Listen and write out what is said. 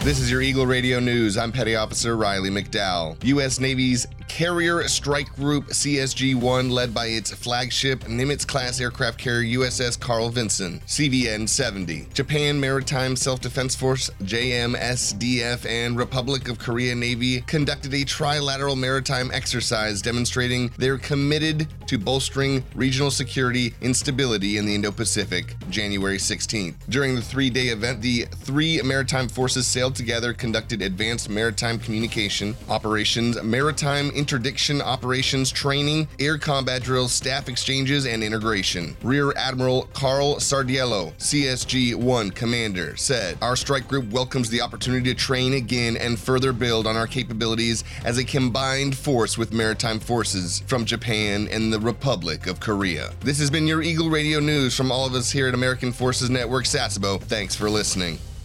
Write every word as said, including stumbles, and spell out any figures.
This is your Eagle Radio News. I'm Petty Officer Riley McDowell. U S Navy's Carrier Strike Group C S G one, led by its flagship Nimitz-class aircraft carrier U S S Carl Vinson, C V N seventy. Japan Maritime Self-Defense Force, J M S D F, and Republic of Korea Navy conducted a trilateral maritime exercise demonstrating they're committed to bolstering regional security and stability in the Indo-Pacific, January sixteenth. During the three-day event, the three maritime forces sailed together, conducted advanced maritime communication operations, maritime interdiction operations training, air combat drills, staff exchanges, and integration. Rear Admiral Carl Sardiello, C S G one commander, said, "Our strike group welcomes the opportunity to train again and further build on our capabilities as a combined force with maritime forces from Japan and the Republic of Korea." This has been your Eagle Radio News from all of us here at American Forces Network Sasebo. Thanks for listening.